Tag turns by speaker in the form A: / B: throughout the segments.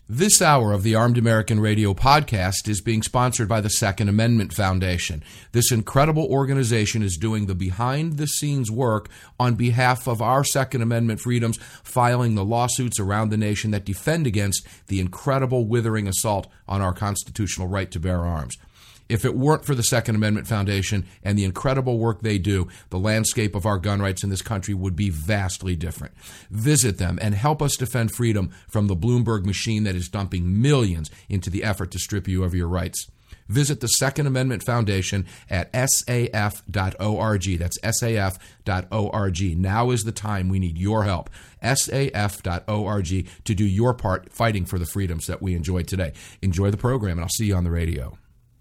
A: This hour of the Armed American Radio podcast is being sponsored by the Second Amendment Foundation. This incredible organization is doing the behind-the-scenes work on behalf of our Second Amendment freedoms, filing the lawsuits around the nation that defend against the incredible withering assault on our constitutional right to bear arms. If it weren't for the Second Amendment Foundation and the incredible work they do, the landscape of our gun rights in this country would be vastly different. Visit them and help us defend freedom from the Bloomberg machine that is dumping millions into the effort to strip you of your rights. Visit the Second Amendment Foundation at saf.org. That's saf.org. Now is the time. We need your help. saf.org to do your part fighting for the freedoms that we enjoy today. Enjoy the program, and I'll see you on the radio.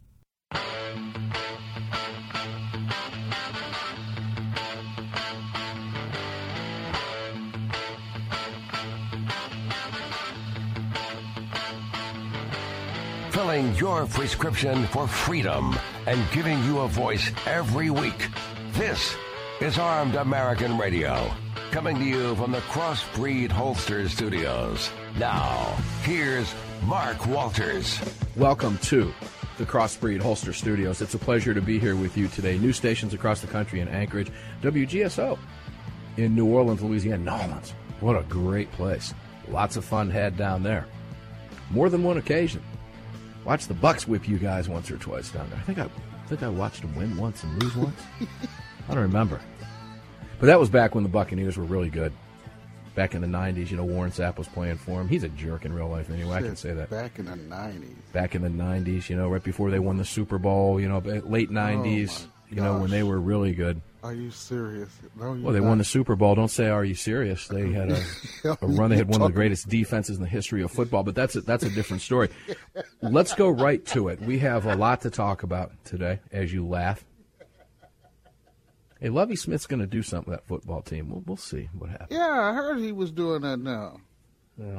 B: Filling your prescription for freedom and giving you a voice every week. This is Armed American Radio, coming to you from the Crossbreed Holster Studios. Now, here's Mark Walters.
C: Welcome to the Crossbreed Holster Studios. It's a pleasure to be here with you today. News stations across the country in Anchorage, WGSO in New Orleans, Louisiana. Nolans, what a great place. Lots of fun had down there. More than one occasion. Watch the Bucks whip you guys once or twice down there. I think I watched them win once and lose once. I don't remember. But that was back when the Buccaneers were really good. Back in the 90s, Warren Sapp was playing for him. He's a jerk in real life anyway, I can say that.
D: Back in the 90s.
C: Back in the 90s, right before they won the Super Bowl, late 90s, when they were really good.
D: Are you serious? No,
C: well, they won the Super Bowl. Don't say, are you serious? They had a run. They had one of the greatest defenses in the history of football, but that's a different story. Let's go right to it. We have a lot to talk about today, as you laugh. Hey, Lovie Smith's going to do something with that football team. We'll see what happens.
D: Yeah, I heard he was doing that now.
C: Yeah.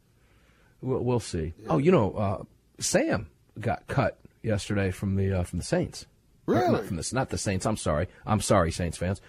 C: We'll see. Yeah. Oh, Sam got cut yesterday from the Saints.
D: Really?
C: Not the Saints. I'm sorry, Saints fans.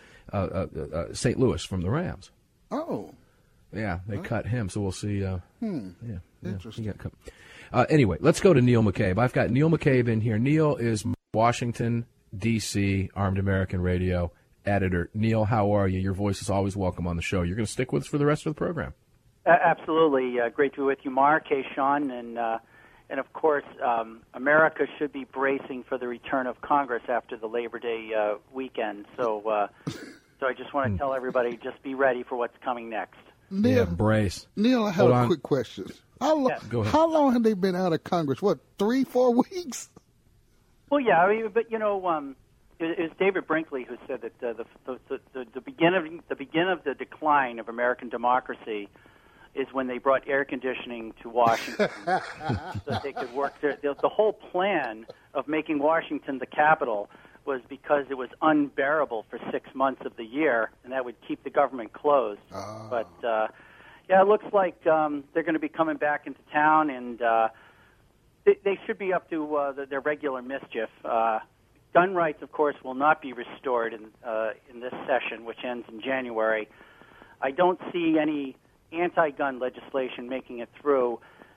C: St. Louis from the Rams.
D: Oh.
C: Yeah, they cut him, so we'll see. Yeah.
D: Interesting.
C: He got cut. Anyway, let's go to Neil McCabe. I've got Neil McCabe in here. Neil is Washington, D.C., Armed American Radio editor. Neil, how are you? Your voice is always welcome on the show. You're going to stick with us for the rest of the program.
E: Absolutely. Great to be with you, Mark. Hey, Sean, and of course, America should be bracing for the return of Congress after the Labor Day weekend. So I just want to tell everybody, just be ready for what's coming next.
D: Neil,
C: brace.
D: Neil, I have a quick question. How long have they been out of Congress? What, 3-4 weeks?
E: Well, yeah, but it was David Brinkley who said that the beginning of the decline of American democracy is when they brought air conditioning to Washington so that they could work there. The whole plan of making Washington the capital was because it was unbearable for 6 months of the year, and that would keep the government closed. But, it looks like they're going to be coming back into town, and they should be up to their regular mischief. Gun rights, of course, will not be restored in this session, which ends in January. I don't see any anti-gun legislation making it through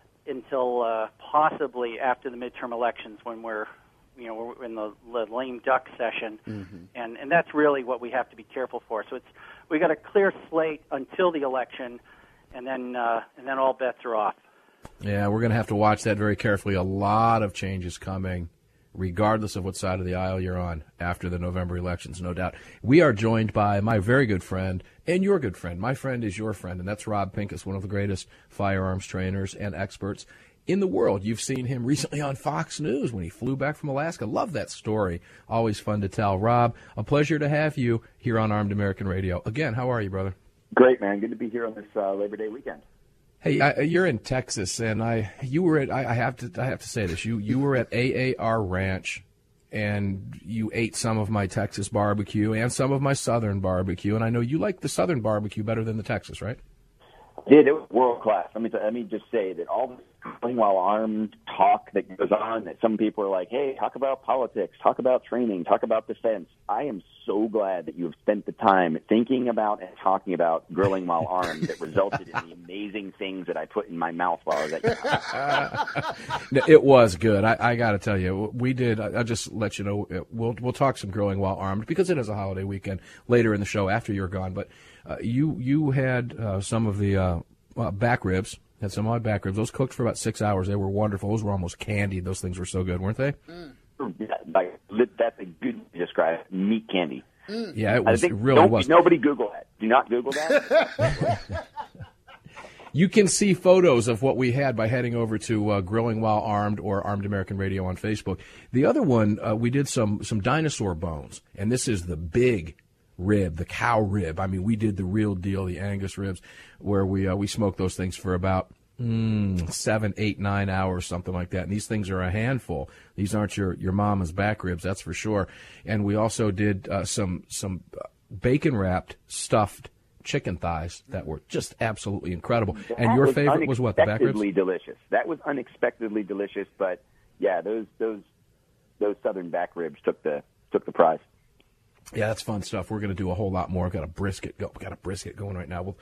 E: until possibly after the midterm elections, when we're in the lame duck session, and that's really what we have to be careful for. So we got a clear slate until the election, and then all bets are off.
C: Yeah, we're going to have to watch that very carefully. A lot of changes coming, regardless of what side of the aisle you're on after the November elections, no doubt. We are joined by my very good friend and your good friend. My friend is your friend, and that's Rob Pincus, one of the greatest firearms trainers and experts in the world. You've seen him recently on Fox News when he flew back from Alaska. Love that story. Always fun to tell. Rob, a pleasure to have you here on Armed American Radio. Again, how are you, brother?
F: Great, man. Good to be here on this Labor Day weekend.
C: Hey, you're in Texas, and I have to say this. You were at AAR Ranch, and you ate some of my Texas barbecue and some of my Southern barbecue, and I know you like the Southern barbecue better than the Texas, right?
F: It was world class. Let me just say that all this playing while armed talk that goes on, that some people are like, hey, talk about politics, talk about training, talk about defense. I am so glad that you have spent the time thinking about and talking about grilling while armed that resulted in the amazing things that I put in my mouth while I was at you.
C: It was good. I got to tell you, we did. I'll just let you know, we'll talk some grilling while armed because it is a holiday weekend later in the show after you're gone. But you had some of the back ribs. Had some odd back ribs. Those cooked for about 6 hours. They were wonderful. Those were almost candied. Those things were so good, weren't they?
F: That's a good way to describe it. Meat candy.
C: Yeah, it really was.
F: Nobody Google that. Do not Google that.
C: You can see photos of what we had by heading over to Grilling While Armed or Armed American Radio on Facebook. The other one, we did some dinosaur bones, and this is the big rib, the cow rib. I mean, we did the real deal, the Angus ribs, where we smoked those things for about 7, 8, 9 hours, something like that. And these things are a handful. These aren't your mama's back ribs, that's for sure. And we also did some bacon wrapped stuffed chicken thighs that were just absolutely incredible. And your favorite was what, the back ribs?
F: Delicious. That was unexpectedly delicious, but yeah, those southern back ribs took the prize.
C: Yeah, that's fun stuff. We're going to do a whole lot more. We've got a brisket going right now.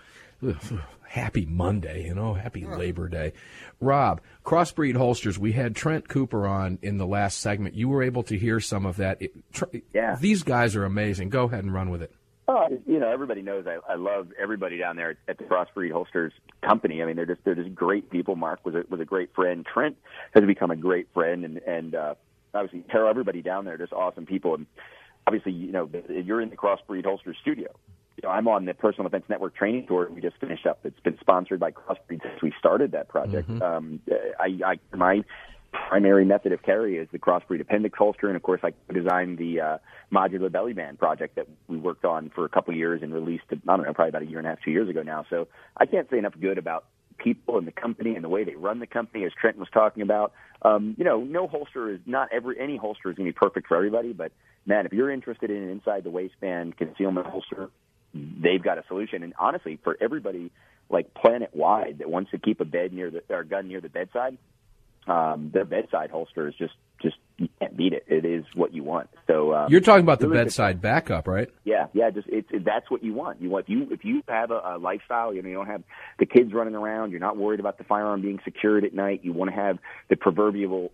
C: Happy Monday, happy Labor Day. Rob, Crossbreed Holsters, we had Trent Cooper on in the last segment. You were able to hear some of that.
F: Yeah.
C: These guys are amazing. Go ahead and run with it.
F: Oh, everybody knows I love everybody down there at the Crossbreed Holsters company. I mean, they're just great people. Mark was a great friend. Trent has become a great friend, and obviously, everybody down there, just awesome people. And obviously, you're in the Crossbreed Holsters studio. I'm on the Personal Defense Network training tour we just finished up. It's been sponsored by Crossbreed since we started that project. Mm-hmm. My primary method of carry is the Crossbreed appendix holster, and of course, I designed the modular belly band project that we worked on for a couple of years and released, probably about a year and a half, 2 years ago now. So I can't say enough good about people in the company and the way they run the company, as Trent was talking about. No holster is any holster is going to be perfect for everybody, but man, if you're interested in an inside the waistband concealment holster, they've got a solution. And honestly, for everybody like planet wide that wants to keep a gun near the bedside, their bedside holster is just you can't beat it. It is what you want. So
C: you're talking about the bedside backup, right?
F: Yeah. That's what you want. If you have a lifestyle, you don't have the kids running around, you're not worried about the firearm being secured at night. You want to have the proverbial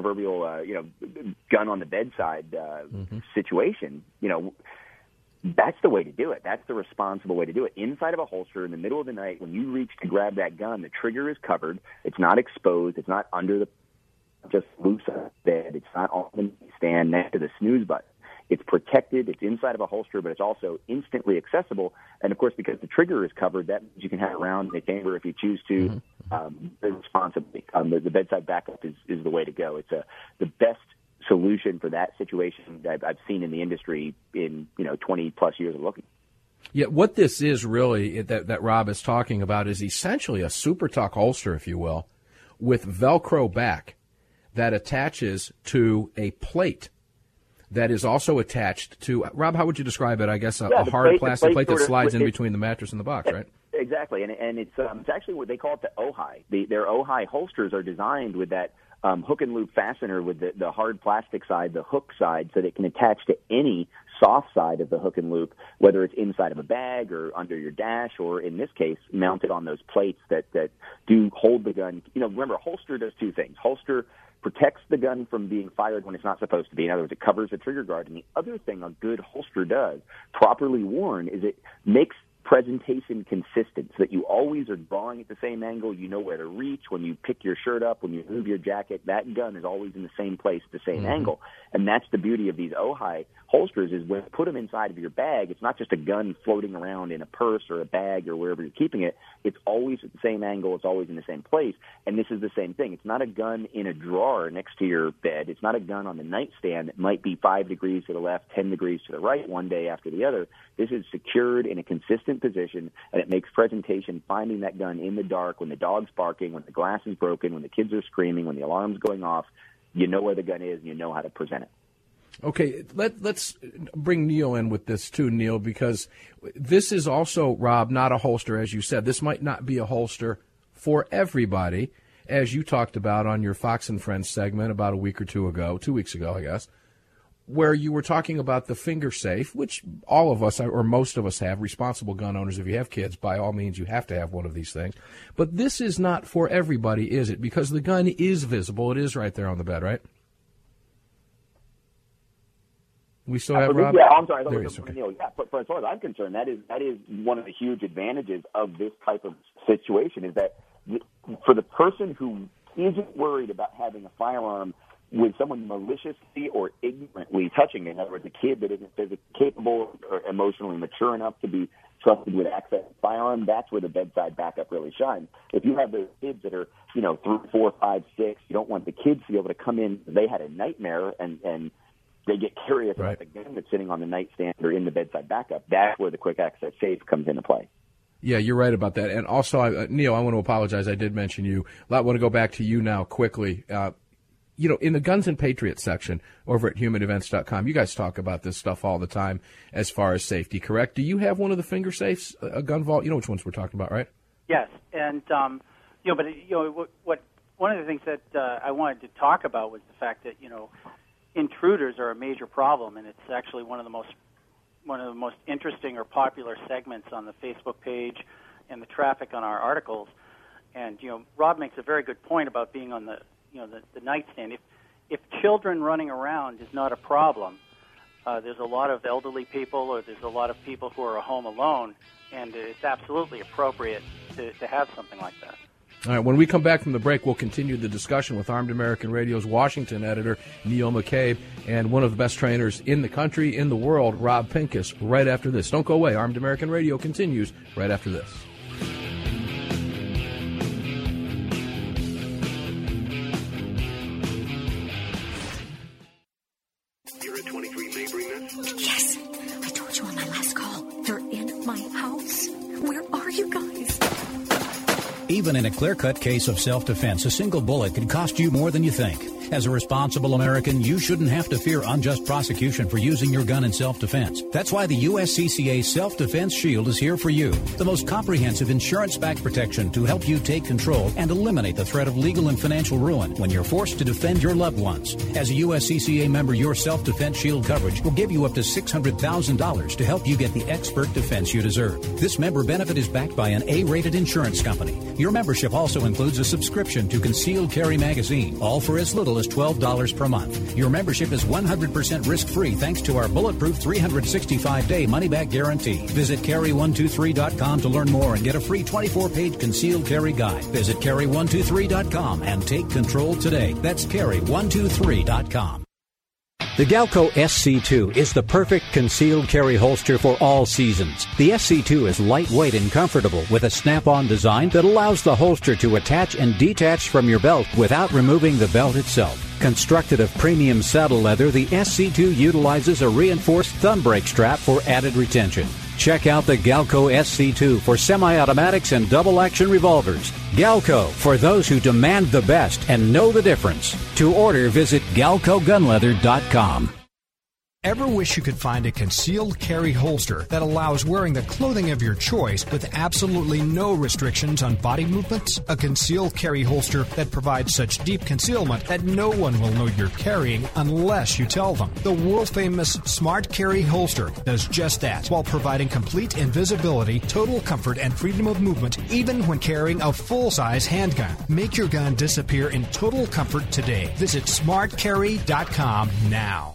F: gun on the bedside situation. That's the way to do it. That's the responsible way to do it. Inside of a holster in the middle of the night, when you reach to grab that gun, the trigger is covered. It's not exposed. It's not under the just loose on the bed. It's not on the stand next to the snooze button. It's protected. It's inside of a holster, but it's also instantly accessible. And, of course, because the trigger is covered, that means you can have it around the chamber if you choose to responsibly. The bedside backup is the way to go. It's the best solution for that situation that I've seen in the industry in 20-plus years of looking.
C: Yeah, what this is really that Rob is talking about is essentially a Super Tuck holster, if you will, with Velcro back that attaches to a plate that is also attached to, Rob, how would you describe it? I guess a hard plastic plate that slides in between the mattress and the box, right?
F: Exactly, and it's actually what they call it the Ojai. Their Ojai holsters are designed with that hook and loop fastener with the hard plastic side, the hook side, so that it can attach to any soft side of the hook and loop, whether it's inside of a bag or under your dash, or in this case, mounted on those plates that do hold the gun. Remember, a holster does two things. Holster protects the gun from being fired when it's not supposed to be. In other words, it covers the trigger guard. And the other thing a good holster does, properly worn, is it makes presentation consistent, so that you always are drawing at the same angle. You know where to reach. When you pick your shirt up, when you move your jacket, that gun is always in the same place at the same angle. And that's the beauty of these Ojai holsters, is when you put them inside of your bag, it's not just a gun floating around in a purse or a bag or wherever you're keeping it. It's always at the same angle. It's always in the same place. And this is the same thing. It's not a gun in a drawer next to your bed. It's not a gun on the nightstand that might be 5 degrees to the left, 10 degrees to the right one day after the other. This is secured in a consistent position, and it makes presentation, finding that gun in the dark, when the dog's barking, when the glass is broken, when the kids are screaming, when the alarm's going off. You know where the gun is, and you know how to present it.
C: Okay, let's bring Neil in with this too, Neil, because this is also, Rob, not a holster, as you said. This might not be a holster for everybody, as you talked about on your Fox and Friends segment about a week or 2 weeks ago, I guess, where you were talking about the finger safe, which all of us, or most of us have, responsible gun owners. If you have kids, by all means, you have to have one of these things. But this is not for everybody, is it? Because the gun is visible. It is right there on the bed, right? We still have Rob?
F: Yeah, I'm sorry.
C: Okay.
F: Yeah, but as far as I'm concerned, that is one of the huge advantages of this type of situation is that for the person who isn't worried about having a firearm with someone maliciously or ignorantly touching it, in other words, a kid that isn't physically capable or emotionally mature enough to be trusted with access to a firearm, that's where the bedside backup really shines. If you have those kids that are, 3, 4, 5, 6, you don't want the kids to be able to come in. They had a nightmare and they get curious about the gun that's sitting on the nightstand or in the bedside backup. That's where the quick access safe comes into play.
C: Yeah, you're right about that. And also, Neil, I want to apologize. I did mention you. I want to go back to you now quickly. In the Guns and Patriots section over at humanevents.com, you guys talk about this stuff all the time as far as safety, correct? Do you have one of the finger safes, a gun vault? You know which ones we're talking about, right?
E: Yes. And, what one of the things that I wanted to talk about was the fact that, intruders are a major problem, and it's actually one of the most interesting or popular segments on the Facebook page and the traffic on our articles. And Rob makes a very good point about being on the nightstand. If children running around is not a problem, there's a lot of elderly people or there's a lot of people who are home alone, and it's absolutely appropriate to have something like that.
C: All right, when we come back from the break, we'll continue the discussion with Armed American Radio's Washington editor, Neil McCabe, and one of the best trainers in the country, in the world, Rob Pincus, right after this. Don't go away. Armed American Radio continues right after this.
G: You're at 23 Mabry, miss?
H: Yes, I told you on my last call. They're in my house. Where are you guys?
I: Even in a clear-cut case of self-defense, a single bullet could cost you more than you think. As a responsible American, you shouldn't have to fear unjust prosecution for using your gun in self-defense. That's why the USCCA Self-Defense Shield is here for you. The most comprehensive insurance-backed protection to help you take control and eliminate the threat of legal and financial ruin when you're forced to defend your loved ones. As a USCCA member, your Self-Defense Shield coverage will give you up to $600,000 to help you get the expert defense you deserve. This member benefit is backed by an A-rated insurance company. Your membership also includes a subscription to Concealed Carry Magazine, all for as little as $12 per month. Your membership is 100% risk-free thanks to our bulletproof 365-day money-back guarantee. Visit carry123.com to learn more and get a free 24-page concealed carry guide. Visit carry123.com and take control today. That's carry123.com.
J: The Galco SC2 is the perfect concealed carry holster for all seasons. The SC2 is lightweight and comfortable with a snap-on design that allows the holster to attach and detach from your belt without removing the belt itself. Constructed of premium saddle leather, the SC2 utilizes a reinforced thumb brake strap for added retention. Check out the Galco SC2 for semi-automatics and double-action revolvers. Galco, for those who demand the best and know the difference. To order, visit GalcoGunleather.com.
K: Ever wish you could find a concealed carry holster that allows wearing the clothing of your choice with absolutely no restrictions on body movements? A concealed carry holster that provides such deep concealment that no one will know you're carrying unless you tell them. The world-famous Smart Carry holster does just that while providing complete invisibility, total comfort, and freedom of movement even when carrying a full-size handgun. Make your gun disappear in total comfort today. Visit smartcarry.com now.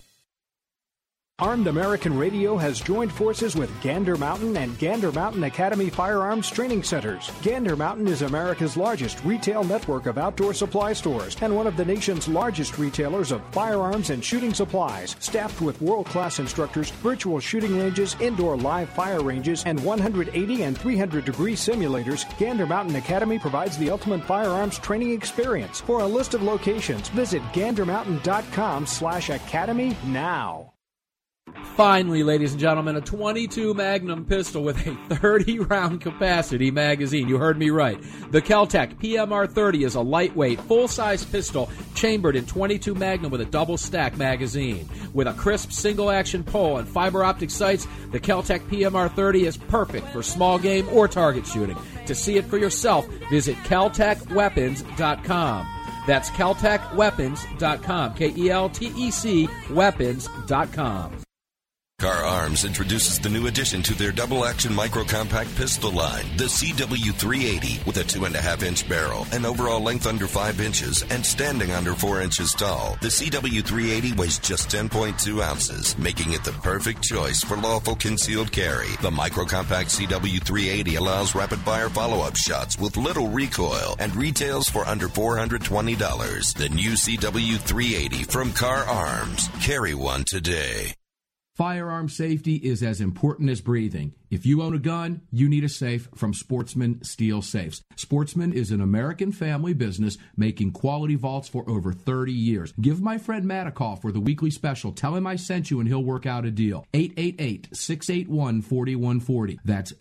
L: Armed American Radio has joined forces with Gander Mountain and Gander Mountain Academy Firearms Training Centers. Gander Mountain is America's largest retail network of outdoor supply stores and one of the nation's largest retailers of firearms and shooting supplies. Staffed with world-class instructors, virtual shooting ranges, indoor live fire ranges, and 180 and 300-degree simulators, Gander Mountain Academy provides the ultimate firearms training experience. For a list of locations, visit gandermountain.com/academy now.
M: Finally, ladies and gentlemen, a .22 Magnum pistol with a 30-round capacity magazine. You heard me right. The Kel-Tec PMR 30 is a lightweight, full-size pistol chambered in .22 Magnum with a double-stack magazine. With a crisp single-action pull and fiber optic sights, the Kel-Tec PMR 30 is perfect for small game or target shooting. To see it for yourself, visit KelTecWeapons.com. That's KelTecWeapons.com. KELTEC Weapons.com.
N: Car Arms introduces the new addition to their double-action micro-compact pistol line, the CW380, with a 2.5-inch barrel, an overall length under 5 inches, and standing under 4 inches tall. The CW380 weighs just 10.2 ounces, making it the perfect choice for lawful concealed carry. The micro-compact CW380 allows rapid-fire follow-up shots with little recoil and retails for under $420. The new CW380 from Car Arms. Carry one today.
A: Firearm safety is as important as breathing. If you own a gun, you need a safe from Sportsman Steel Safes. Sportsman is an American family business making quality vaults for over 30 years. Give my friend Matt a call for the weekly special. Tell him I sent you and he'll work out a deal. 888-681-4140. That's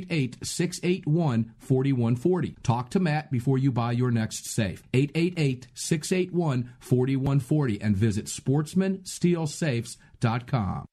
A: 888-681-4140. Talk to Matt before you buy your next safe. 888-681-4140 and visit sportsmansteelsafes.com.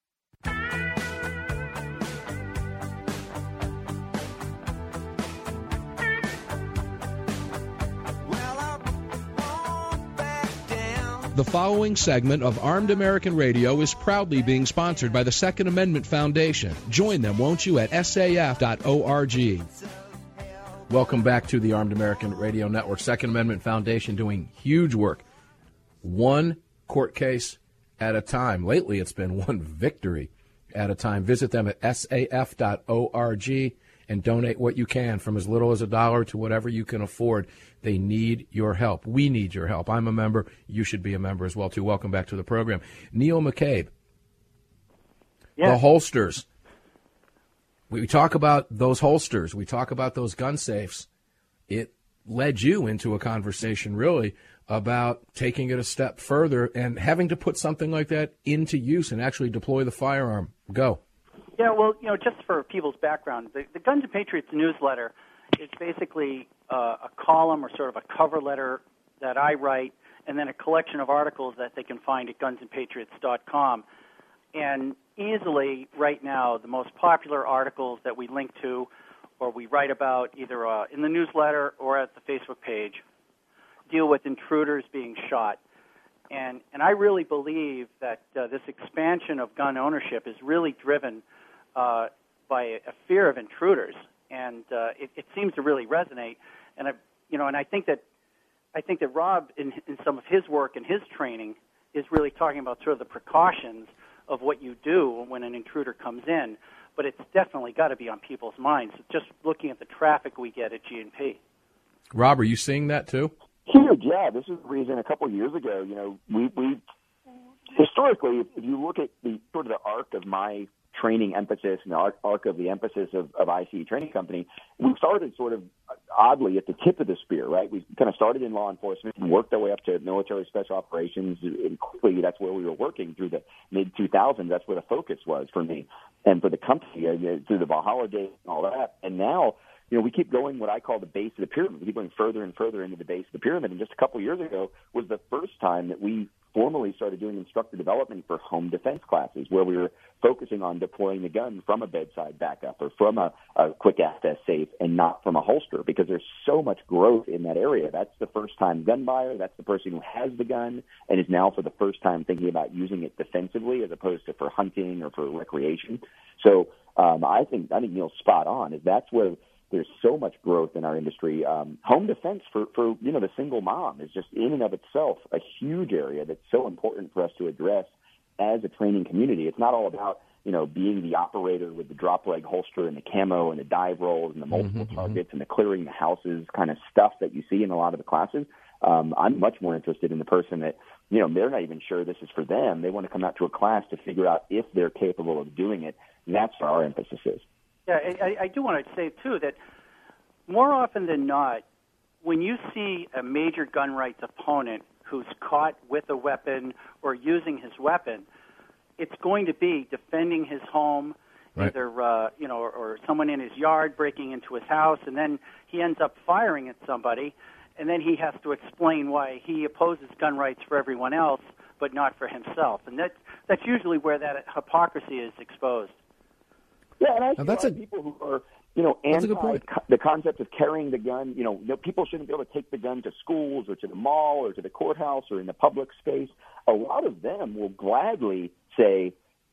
A: The following segment of Armed American Radio is proudly being sponsored by the Second Amendment Foundation. Join them, won't you, at saf.org.
C: Welcome back to the Armed American Radio Network. Second Amendment Foundation doing huge work. One court case at a time. Lately, it's been one victory at a time. Visit them at saf.org and donate what you can, from as little as $1 to whatever you can afford. They need your help. We need your help. I'm a member. You should be a member as well, too. Welcome back to the program. Neil McCabe, The holsters. We talk about those holsters. We talk about those gun safes. It led you into a conversation, really, about taking it a step further and having to put something like that into use and actually deploy the firearm. Go.
E: Yeah, well, just for people's background, the Guns and Patriots newsletter is basically a column or sort of a cover letter that I write, and then a collection of articles that they can find at gunsandpatriots.com. And easily, right now, the most popular articles that we link to or we write about either in the newsletter or at the Facebook page deal with intruders being shot. And I really believe that this expansion of gun ownership is really driven by a fear of intruders, and it seems to really resonate. And I think that Rob, in some of his work and his training, is really talking about sort of the precautions of what you do when an intruder comes in. But it's definitely got to be on people's minds. Just looking at the traffic we get at G&P.
C: Rob, are you seeing that too?
F: Huge, yeah. This is the reason a couple of years ago, we historically, if you look at the sort of the arc of my training emphasis and the arc of the emphasis of ICE Training Company, we started sort of oddly at the tip of the spear, right? We kind of started in law enforcement and worked our way up to military special operations, and quickly that's where we were working through the mid-2000s. That's where the focus was for me and for the company through the Valhalla days and all that. And now, we keep going what I call the base of the pyramid. We keep going further and further into the base of the pyramid. And just a couple of years ago was the first time that we formally started doing instructor development for home defense classes, where we were focusing on deploying the gun from a bedside backup or from a quick access safe and not from a holster, because there's so much growth in that area. That's the first-time gun buyer. That's the person who has the gun and is now for the first time thinking about using it defensively as opposed to for hunting or for recreation. So I think Neil's spot on. Is that's where there's so much growth in our industry. Home defense for the single mom is just in and of itself a huge area that's so important for us to address as a training community. It's not all about, being the operator with the drop leg holster and the camo and the dive rolls and the multiple targets and the clearing the houses kind of stuff that you see in a lot of the classes. I'm much more interested in the person that, they're not even sure this is for them. They want to come out to a class to figure out if they're capable of doing it. And that's where our emphasis is.
E: Yeah, I do want to say, too, that more often than not, when you see a major gun rights opponent who's caught with a weapon or using his weapon, it's going to be defending his home,
C: right.
E: either or someone in his yard breaking into his house, and then he ends up firing at somebody, and then he has to explain why he opposes gun rights for everyone else, but not for himself. And that's usually where that hypocrisy is exposed.
F: Yeah, and I see a lot of people who are, anti the concept of carrying the gun. People shouldn't be able to take the gun to schools or to the mall or to the courthouse or in the public space. A lot of them will gladly say,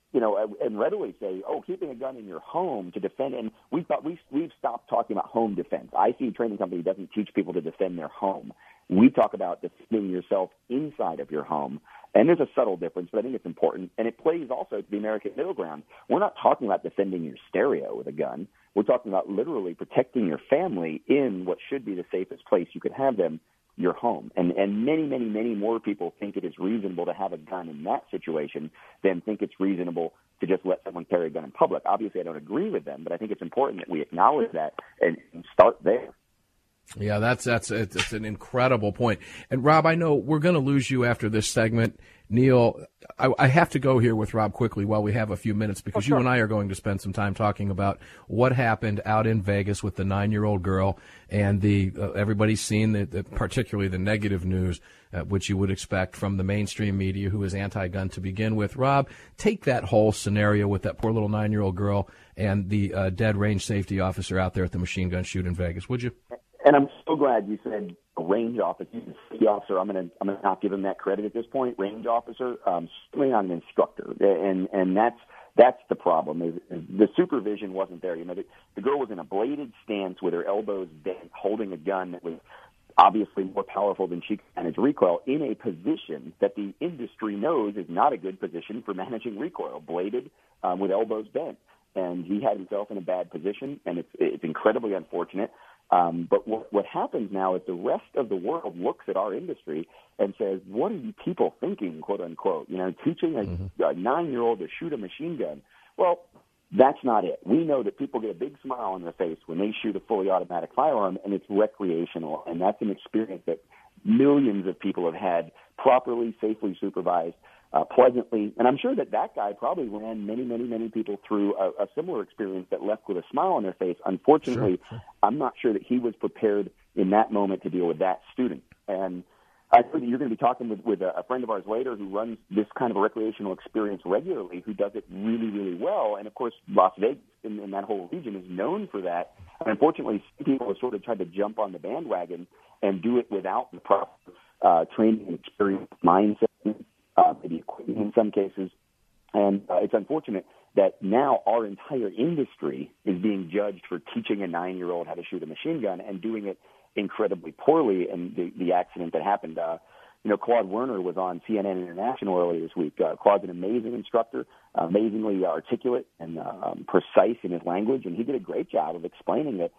F: and readily say, oh, keeping a gun in your home to defend. And we've stopped talking about home defense. IC Training Company doesn't teach people to defend their home. We talk about defending yourself inside of your home. And there's a subtle difference, but I think it's important. And it plays also to the American middle ground. We're not talking about defending your stereo with a gun. We're talking about literally protecting your family in what should be the safest place you could have them, your home. And many, many, many more people think it is reasonable to have a gun in that situation than think it's reasonable to just let someone carry a gun in public. Obviously, I don't agree with them, but I think it's important that we acknowledge that and start there.
C: Yeah, that's an incredible point. And Rob, I know we're going to lose you after this segment. Neil, I have to go here with Rob quickly while we have a few minutes because you and I are going to spend some time talking about what happened out in Vegas with the 9-year-old girl and everybody's seen particularly the negative news, which you would expect from the mainstream media who is anti-gun to begin with. Rob, take that whole scenario with that poor little 9-year-old girl and the dead range safety officer out there at the machine gun shoot in Vegas, would you?
F: And I'm so glad you said a range officer. Safety officer, I'm gonna not give him that credit at this point. Range officer, certainly not an instructor, and that's the problem. Is the supervision wasn't there. The girl was in a bladed stance with her elbows bent, holding a gun that was obviously more powerful than she could manage recoil in a position that the industry knows is not a good position for managing recoil. Bladed with elbows bent, and he had himself in a bad position, and it's incredibly unfortunate. But what happens now is the rest of the world looks at our industry and says, what are you people thinking, quote unquote? Teaching a 9-year-old to shoot a machine gun. Well, that's not it. We know that people get a big smile on their face when they shoot a fully automatic firearm, and it's recreational. And that's an experience that millions of people have had properly, safely supervised, pleasantly. And I'm sure that guy probably ran many, many, many people through a similar experience that left with a smile on their face. Unfortunately, sure. I'm not sure that he was prepared in that moment to deal with that student. And I think that you're going to be talking with a friend of ours later who runs this kind of a recreational experience regularly, who does it really, really well. And, of course, Las Vegas and that whole region is known for that. And unfortunately, some people have sort of tried to jump on the bandwagon and do it without the proper training and experience mindset. Maybe equipment in some cases. And it's unfortunate that now our entire industry is being judged for teaching a 9-year-old how to shoot a machine gun and doing it incredibly poorly. And the accident that happened, Claude Werner was on CNN International earlier this week. Claude's an amazing instructor, amazingly articulate and precise in his language, and he did a great job of explaining that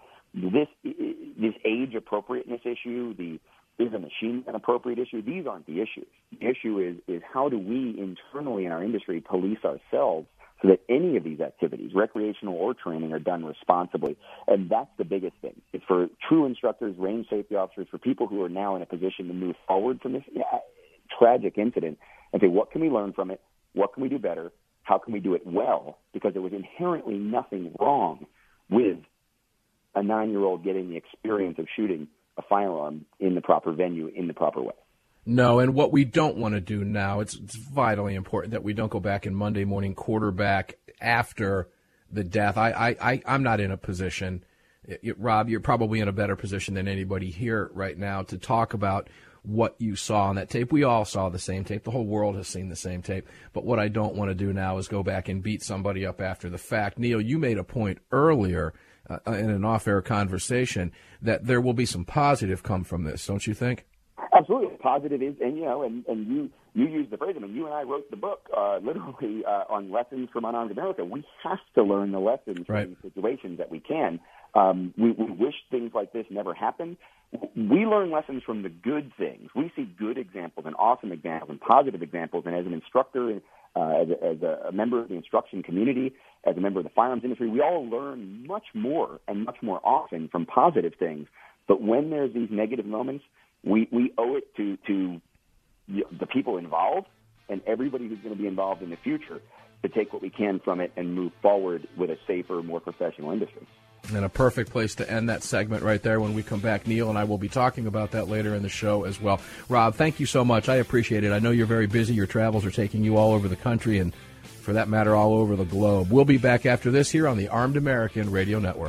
F: this age appropriateness issue, is a machine gun appropriate issue? These aren't the issues. The issue is how do we internally in our industry police ourselves so that any of these activities, recreational or training, are done responsibly. And that's the biggest thing. It's for true instructors, range safety officers, for people who are now in a position to move forward from this tragic incident and say, what can we learn from it? What can we do better? How can we do it well? Because there was inherently nothing wrong with a 9-year-old getting the experience of shooting a firearm in the proper venue, in the proper way.
C: No, and what we don't want to do now, it's vitally important that we don't go back and Monday morning quarterback after the death. I'm not in a position, Rob, you're probably in a better position than anybody here right now to talk about what you saw on that tape. We all saw the same tape. The whole world has seen the same tape. But what I don't want to do now is go back and beat somebody up after the fact. Neil, you made a point earlier in an off-air conversation that there will be some positive come from this, don't you think?
F: Absolutely. Positive is, and you used the phrase, you and I wrote the book literally on lessons from Unarmed America. We have to learn the lessons from these situations that we can. We wish things like this never happened. We learn lessons from the good things. We see good examples and awesome examples and positive examples, and as an instructor, as a member of the instruction community, as a member of the firearms industry, we all learn much more and much more often from positive things. But when there's these negative moments, we owe it to the people involved and everybody who's going to be involved in the future to take what we can from it and move forward with a safer, more professional industry.
C: And a perfect place to end that segment right there. When we come back, Neil and I will be talking about that later in the show as well. Rob, thank you so much. I appreciate it. I know you're very busy. Your travels are taking you all over the country and, for that matter, all over the globe. We'll be back after this here on the Armed American Radio Network.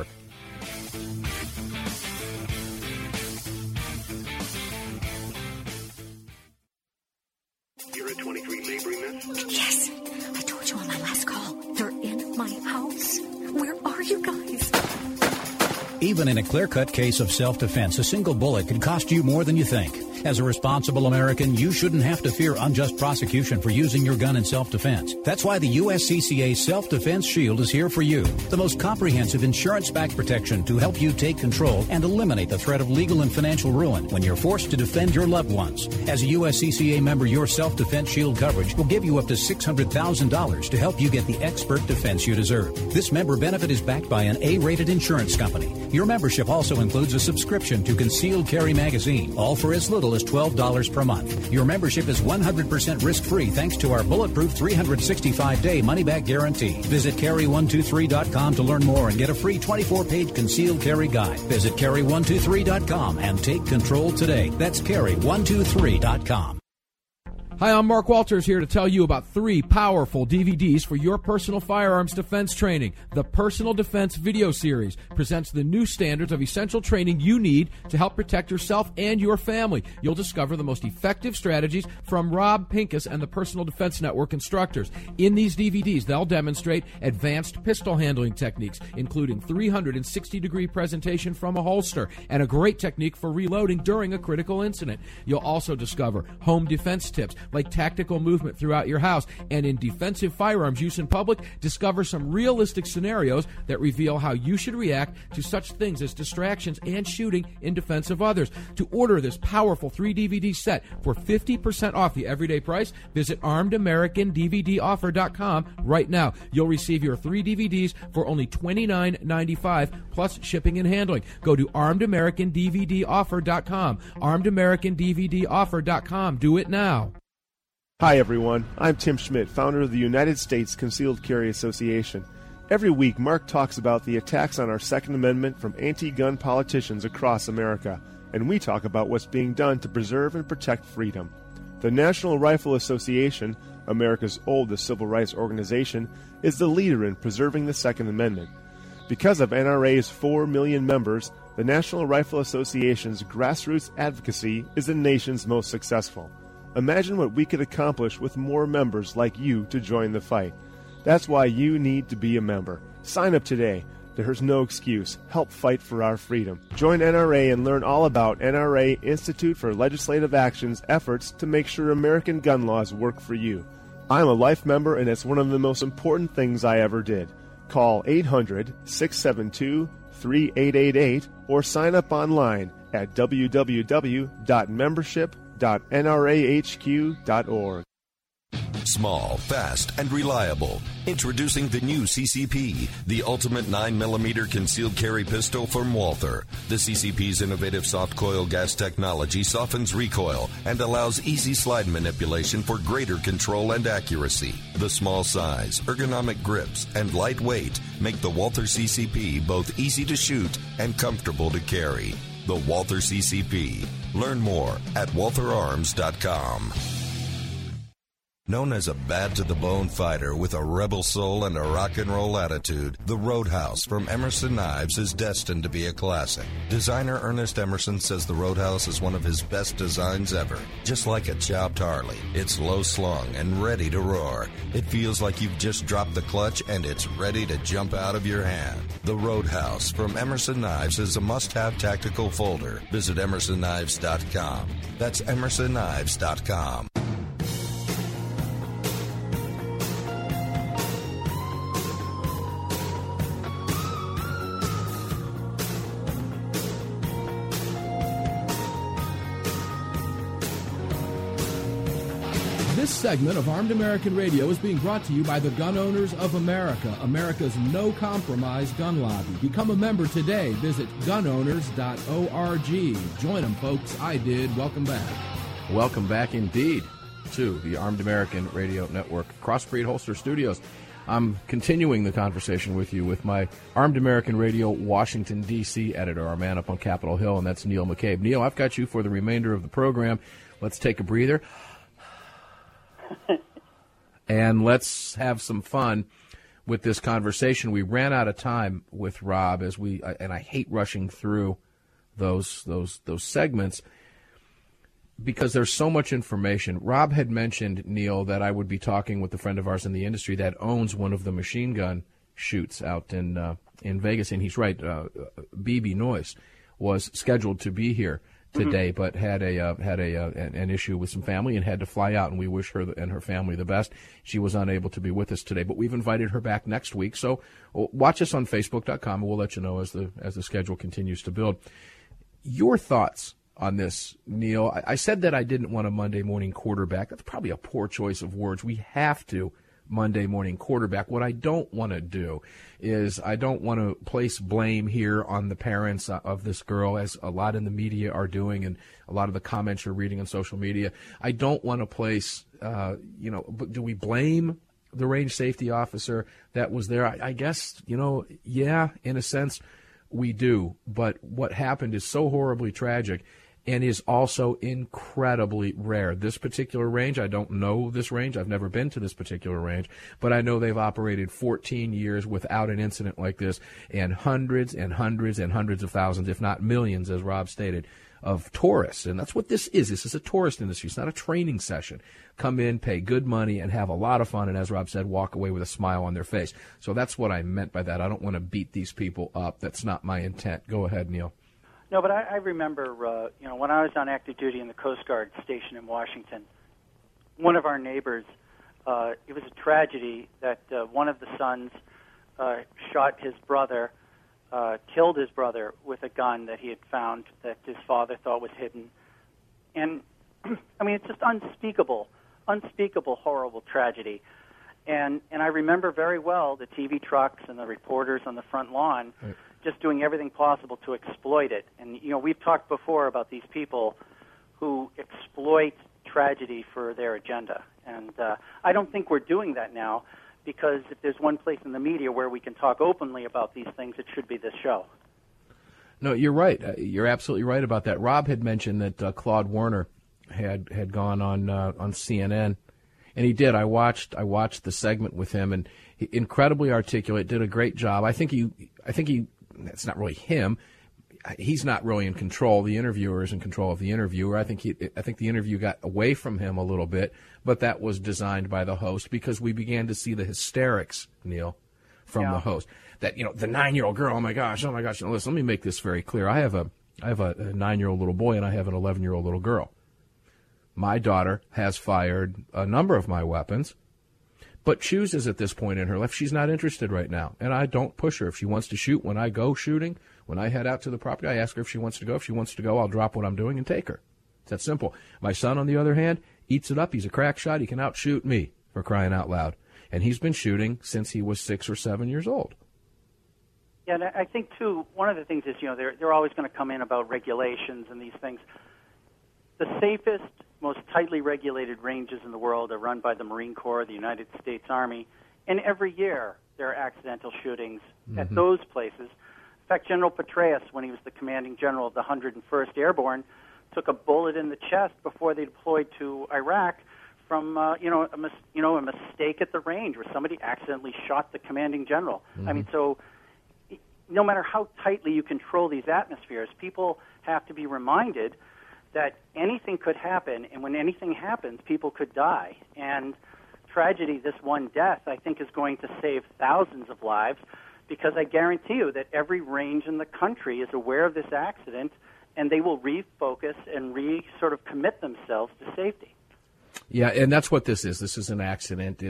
G: You're at 23 Mabry, miss?
H: Yes. I told you on my last call. They're in my house. Where are you guys?
I: Even in a clear-cut case of self-defense, a single bullet could cost you more than you think. As a responsible American, you shouldn't have to fear unjust prosecution for using your gun in self-defense. That's why the USCCA Self-Defense Shield is here for you. The most comprehensive insurance-backed protection to help you take control and eliminate the threat of legal and financial ruin when you're forced to defend your loved ones. As a USCCA member, your Self-Defense Shield coverage will give you up to $600,000 to help you get the expert defense you deserve. This member benefit is backed by an A-rated insurance company. Your membership also includes a subscription to Concealed Carry Magazine, all for as little as $12 per month. Your membership is 100% risk-free thanks to our bulletproof 365-day money-back guarantee. Visit carry123.com to learn more and get a free 24-page concealed carry guide. Visit carry123.com and take control today. That's carry123.com.
M: Hi, I'm Mark Walters here to tell you about 3 powerful DVDs for your personal firearms defense training. The Personal Defense Video Series presents the new standards of essential training you need to help protect yourself and your family. You'll discover the most effective strategies from Rob Pincus and the Personal Defense Network instructors. In these DVDs, they'll demonstrate advanced pistol handling techniques, including 360-degree presentation from a holster and a great technique for reloading during a critical incident. You'll also discover home defense tips, like tactical movement throughout your house, and in defensive firearms use in public, discover some realistic scenarios that reveal how you should react to such things as distractions and shooting in defense of others. To order this powerful 3-DVD set for 50% off the everyday price, visit ArmedAmericanDVDOffer.com right now. You'll receive your 3 DVDs for only $29.95 plus shipping and handling. Go to ArmedAmericanDVDOffer.com. ArmedAmericanDVDOffer.com. Do it now.
O: Hi everyone, I'm Tim Schmidt, founder of the United States Concealed Carry Association. Every week, Mark talks about the attacks on our Second Amendment from anti-gun politicians across America, and we talk about what's being done to preserve and protect freedom. The National Rifle Association, America's oldest civil rights organization, is the leader in preserving the Second Amendment. Because of NRA's 4 million members, the National Rifle Association's grassroots advocacy is the nation's most successful. Imagine what we could accomplish with more members like you to join the fight. That's why you need to be a member. Sign up today. There's no excuse. Help fight for our freedom. Join NRA and learn all about NRA Institute for Legislative Action's efforts to make sure American gun laws work for you. I'm a life member, and it's one of the most important things I ever did. Call 800-672-3888 or sign up online at www.membership.nrahq.org.
N: Small, fast, and reliable. Introducing the new CCP, the ultimate 9mm concealed carry pistol from Walther. The CCP's innovative soft coil gas technology softens recoil and allows easy slide manipulation for greater control and accuracy. The small size, ergonomic grips, and light weight make the Walther CCP both easy to shoot and comfortable to carry. The Walther CCP. Learn more at waltherarms.com. Known as a bad-to-the-bone fighter with a rebel soul and a rock and roll attitude, the Roadhouse from Emerson Knives is destined to be a classic. Designer Ernest Emerson says the Roadhouse is one of his best designs ever. Just like a chopped Harley, it's low-slung and ready to roar. It feels like you've just dropped the clutch and it's ready to jump out of your hand. The Roadhouse from Emerson Knives is a must-have tactical folder. Visit emersonKnives.com. That's emersonKnives.com.
M: This segment of Armed American Radio is being brought to you by the Gun Owners of America, America's no-compromise gun lobby. Become a member today. Visit gunowners.org. Join them, folks. I did. Welcome back.
C: Welcome back indeed. to the Armed American Radio Network, Crossbreed Holster Studios. I'm continuing the conversation with you with my Armed American Radio Washington, D.C. editor, our man up on Capitol Hill, and that's Neil McCabe. Neil, I've got you for the remainder of the program. Let's take a breather. And let's have some fun with this conversation. We ran out of time with Rob and I hate rushing through those segments because there's so much information. Rob had mentioned, Neil, that I would be talking with a friend of ours in the industry that owns one of the machine gun shoots out in Vegas, and he's right. BB Noyce was scheduled to be here today, but had an issue with some family and had to fly out, and we wish her and her family the best. She was unable to be with us today, but we've invited her back next week. So watch us on Facebook.com, and we'll let you know as the schedule continues to build. Your thoughts on this, Neil? I said that I didn't want a Monday morning quarterback. That's probably a poor choice of words. We have to Monday morning quarterback. What I don't want to do is I don't want to place blame here on the parents of this girl, as a lot in the media are doing and a lot of the comments you're reading on social media. I don't want to place, but do we blame the range safety officer that was there? I guess, yeah, in a sense we do. But what happened is so horribly tragic and is also incredibly rare. This particular range, I don't know this range. I've never been to this particular range, but I know they've operated 14 years without an incident like this, and hundreds and hundreds and hundreds of thousands, if not millions, as Rob stated, of tourists. And that's what this is. This is a tourist industry. It's not a training session. Come in, pay good money, and have a lot of fun, and as Rob said, walk away with a smile on their face. So that's what I meant by that. I don't want to beat these people up. That's not my intent. Go ahead, Neil.
E: No, but I remember, when I was on active duty in the Coast Guard station in Washington, one of our neighbors, it was a tragedy that one of the sons shot his brother, killed his brother with a gun that he had found that his father thought was hidden. And, I mean, it's just unspeakable, horrible tragedy. And I remember very well the TV trucks and the reporters on the front lawn just doing everything possible to exploit it. And, we've talked before about these people who exploit tragedy for their agenda. And I don't think we're doing that now, because if there's one place in the media where we can talk openly about these things, it should be this show.
C: No, you're right. You're absolutely right about that. Rob had mentioned that Claude Warner had gone on CNN, and he did. I watched the segment with him, and he, incredibly articulate, did a great job. I think he. It's not really him. He's not really in control. The interviewer is in control of the interviewer. I think the interview got away from him a little bit, but that was designed by the host because we began to see the hysterics, Neil, from the host. That the 9-year-old girl. Oh my gosh. Listen, let me make this very clear. I have a 9-year-old little boy and I have an 11-year-old little girl. My daughter has fired a number of my weapons, but chooses at this point in her life she's not interested right now, and I don't push her. If she wants to shoot, when I go shooting, when I head out to the property, I ask her if she wants to go. If she wants to go, I'll drop what I'm doing and take her. It's that simple. My son, on the other hand, eats it up. He's a crack shot. He can outshoot me, for crying out loud. And he's been shooting since he was 6 or 7 years old.
E: Yeah, and I think, too, one of the things is, they're always going to come in about regulations and these things. The safest, most tightly regulated ranges in the world are run by the Marine Corps, the United States Army, and every year there are accidental shootings at those places. In fact, General Petraeus, when he was the commanding general of the 101st Airborne, took a bullet in the chest before they deployed to Iraq from a mistake at the range where somebody accidentally shot the commanding general. I mean, so no matter how tightly you control these atmospheres, people have to be reminded that anything could happen, and when anything happens, people could die. And tragedy, this one death, I think is going to save thousands of lives, because I guarantee you that every range in the country is aware of this accident, and they will refocus and sort of commit themselves to safety.
C: Yeah, and that's what this is. This is an accident.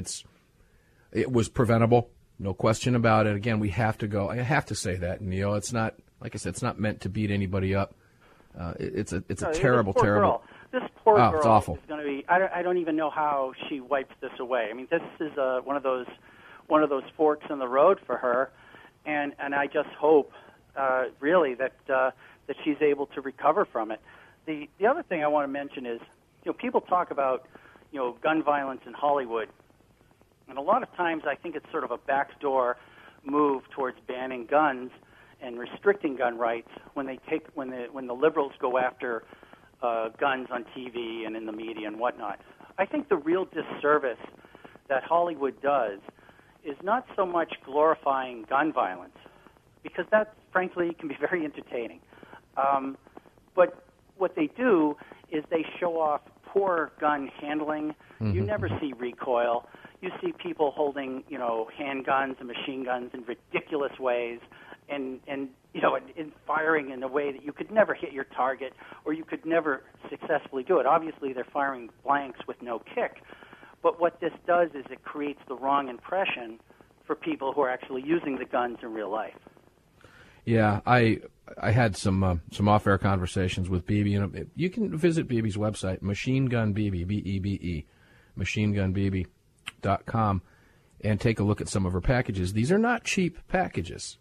C: It was preventable, no question about it. Again, we have to go. I have to say that, Neil. It's not, like I said, it's not meant to beat anybody up. It's a terrible.
E: This poor girl
C: it's awful.
E: Is going to be. I don't even know how she wipes this away. I mean, this is one of those forks in the road for her, and I just hope really that she's able to recover from it. The other thing I want to mention is, people talk about gun violence in Hollywood. And a lot of times I think it's sort of a backdoor move towards banning guns and restricting gun rights when the liberals go after guns on TV and in the media and whatnot. I think the real disservice that Hollywood does is not so much glorifying gun violence, because that, frankly, can be very entertaining. But what they do is they show off poor gun handling. Mm-hmm. You never see recoil. You see people holding, handguns and machine guns in ridiculous ways, and firing in a way that you could never hit your target, or you could never successfully do it. Obviously, they're firing blanks with no kick. But what this does is it creates the wrong impression for people who are actually using the guns in real life.
C: Yeah, I had some off-air conversations with Bebe. You can visit Bebe's website, Machine Gun Bebe, B-E-B-E, machinegunbebe.com, and take a look at some of her packages. These are not cheap packages.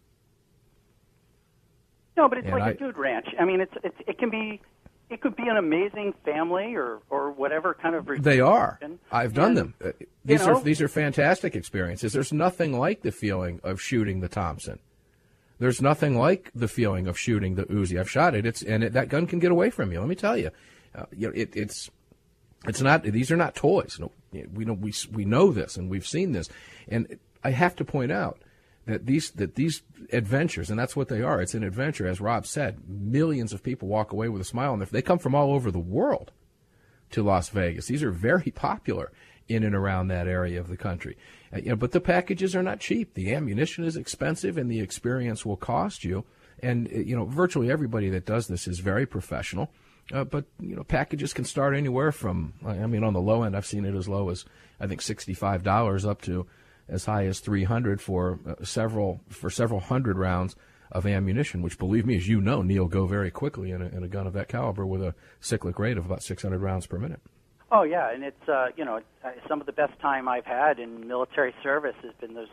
E: No, but it's like a dude ranch. I mean, it can be. It could be an amazing family or whatever kind of.
C: They are. I've done them. These are fantastic experiences. There's nothing like the feeling of shooting the Thompson. There's nothing like the feeling of shooting the Uzi. I've shot it. That gun can get away from you. Let me tell you. It's not. These are not toys. No, we know this and we've seen this. And I have to point out that these adventures, and that's what they are. It's an adventure, as Rob said. Millions of people walk away with a smile on their face. They come from all over the world to Las Vegas. These are very popular in and around that area of the country. But the packages are not cheap. The ammunition is expensive, and the experience will cost you. And virtually everybody that does this is very professional. But packages can start anywhere from, on the low end, I've seen it as low as I think $65 up to as high as $300 for several hundred rounds of ammunition, which, believe me, as you know, Neil, go very quickly in a gun of that caliber with a cyclic rate of about 600 rounds per minute.
E: Oh yeah, and it's some of the best time I've had in military service has been those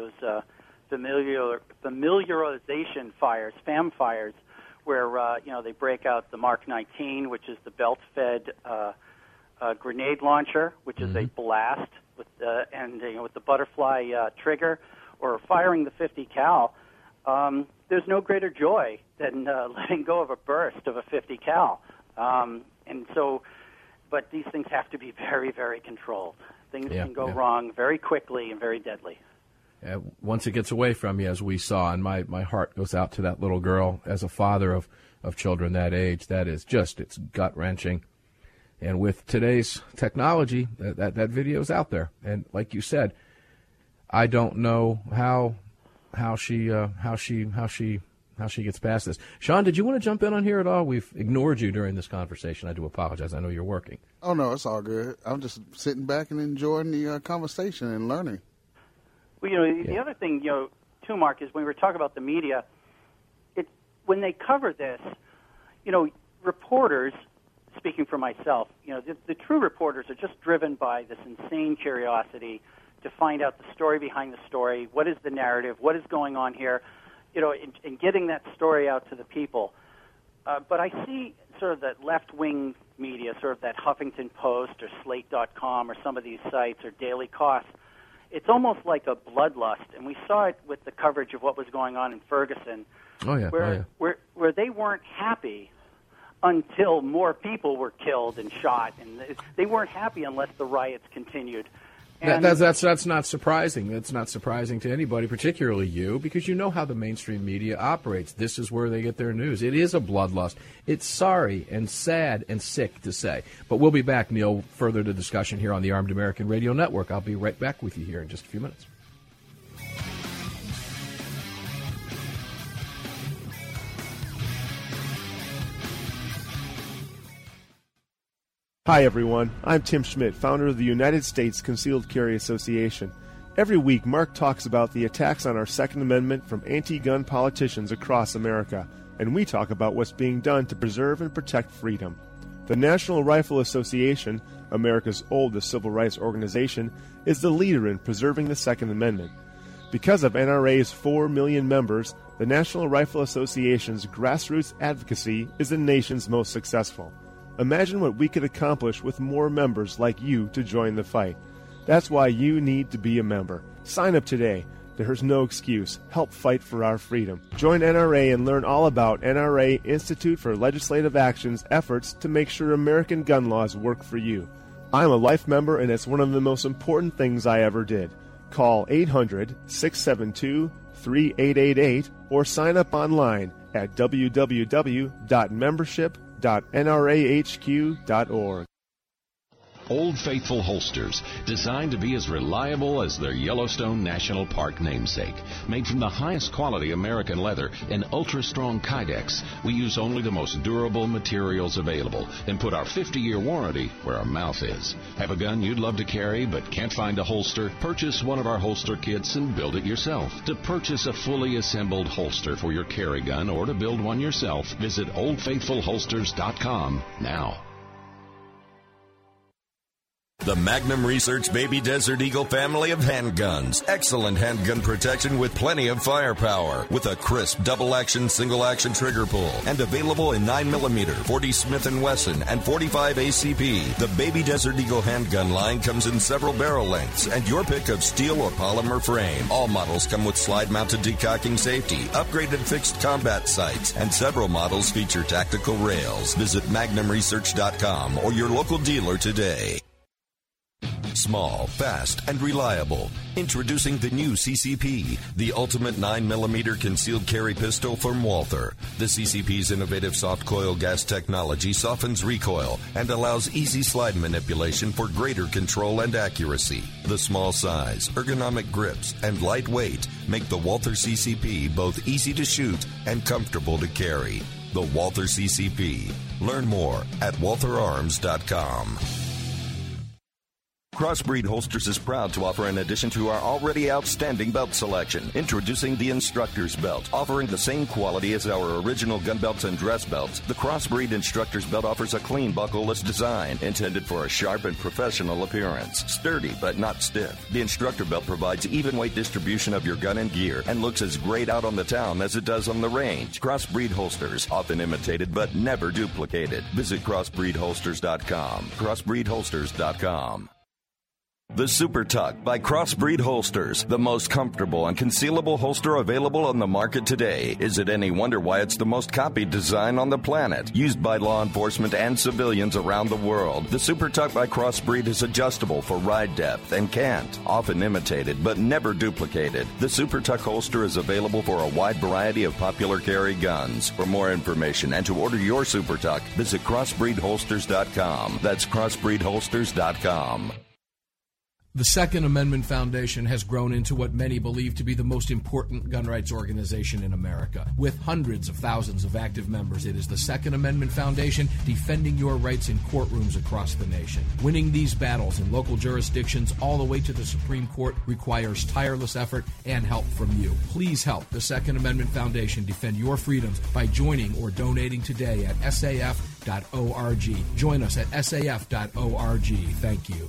E: familiarization fires, FAM fires, where they break out the Mark 19, which is the belt-fed grenade launcher, which is a blast with the butterfly trigger, or firing the 50 cal. There's no greater joy than letting go of a burst of a 50 cal. But these things have to be very, very controlled. Things can go wrong very quickly and very deadly.
C: Once it gets away from you, as we saw, and my heart goes out to that little girl as a father of children that age. That is just, it's gut-wrenching. And with today's technology, that video's out there. And like you said, I don't know how she gets past this. Sean, did you want to jump in on here at all? We've ignored you during this conversation. I do apologize. I know you're working.
D: Oh, no, it's all good. I'm just sitting back and enjoying the conversation and learning.
E: Well, the other thing, too, Mark, is when we were talking about the media, when they cover this, reporters, speaking for myself, the true reporters are just driven by this insane curiosity to find out the story behind the story. What is the narrative? What is going on here? In getting that story out to the people. But I see sort of that left-wing media, sort of that Huffington Post or Slate.com or some of these sites or Daily Kos. It's almost like a bloodlust, and we saw it with the coverage of what was going on in Ferguson, where they weren't happy until more people were killed and shot, and they weren't happy unless the riots continued.
C: That's not surprising. It's not surprising to anybody, particularly you, because you know how the mainstream media operates. This is where they get their news. It is a bloodlust. It's sorry and sad and sick to say. But we'll be back, Neil, further to discussion here on the Armed American Radio Network. I'll be right back with you here in just a few minutes.
O: Hi everyone, I'm Tim Schmidt, founder of the United States Concealed Carry Association. Every week, Mark talks about the attacks on our Second Amendment from anti-gun politicians across America, and we talk about what's being done to preserve and protect freedom. The National Rifle Association, America's oldest civil rights organization, is the leader in preserving the Second Amendment. Because of NRA's 4 million members, the National Rifle Association's grassroots advocacy is the nation's most successful. Imagine what we could accomplish with more members like you to join the fight. That's why you need to be a member. Sign up today. There's no excuse. Help fight for our freedom. Join NRA and learn all about NRA Institute for Legislative Action's efforts to make sure American gun laws work for you. I'm a life member, and it's one of the most important things I ever did. Call 800-672-3888 or sign up online at www.membership.nrahq.org.
P: Old Faithful Holsters, designed to be as reliable as their Yellowstone National Park namesake. Made from the highest quality American leather and ultra-strong Kydex, we use only the most durable materials available and put our 50-year warranty where our mouth is. Have a gun you'd love to carry but can't find a holster? Purchase one of our holster kits and build it yourself. To purchase a fully assembled holster for your carry gun or to build one yourself, visit oldfaithfulholsters.com now.
N: The Magnum Research Baby Desert Eagle family of handguns. Excellent handgun protection with plenty of firepower. With a crisp double-action, single-action trigger pull. And available in 9mm, 40 Smith & Wesson, and 45 ACP. The Baby Desert Eagle handgun line comes in several barrel lengths and your pick of steel or polymer frame. All models come with slide-mounted decocking safety, upgraded fixed combat sights, and several models feature tactical rails. Visit MagnumResearch.com or your local dealer today. Small, fast, and reliable. Introducing the new CCP, the ultimate 9mm concealed carry pistol from Walther. The CCP's innovative soft coil gas technology softens recoil and allows easy slide manipulation for greater control and accuracy. The small size, ergonomic grips, and light weight make the Walther CCP both easy to shoot and comfortable to carry. The Walther CCP. Learn more at waltherarms.com. Crossbreed Holsters is proud to offer an addition to our already outstanding belt selection. Introducing the Instructor's Belt. Offering the same quality as our original gun belts and dress belts, the Crossbreed Instructor's Belt offers a clean buckleless design intended for a sharp and professional appearance. Sturdy but not stiff. The Instructor Belt provides even weight distribution of your gun and gear and looks as great out on the town as it does on the range. Crossbreed Holsters, often imitated but never duplicated. Visit crossbreedholsters.com. crossbreedholsters.com. The Super Tuck by Crossbreed Holsters, the most comfortable and concealable holster available on the market today. Is it any wonder why it's the most copied design on the planet? Used by law enforcement and civilians around the world, the Super Tuck by Crossbreed is adjustable for ride depth and cant. Often imitated but never duplicated, the Super Tuck holster is available for a wide variety of popular carry guns. For more information and to order your Super Tuck, visit crossbreedholsters.com. That's crossbreedholsters.com.
A: The Second Amendment Foundation has grown into what many believe to be the most important gun rights organization in America. With hundreds of thousands of active members, it is the Second Amendment Foundation defending your rights in courtrooms across the nation. Winning these battles in local jurisdictions all the way to the Supreme Court requires tireless effort and help from you. Please help the Second Amendment Foundation defend your freedoms by joining or donating today at saf.org. Join us at saf.org. Thank you.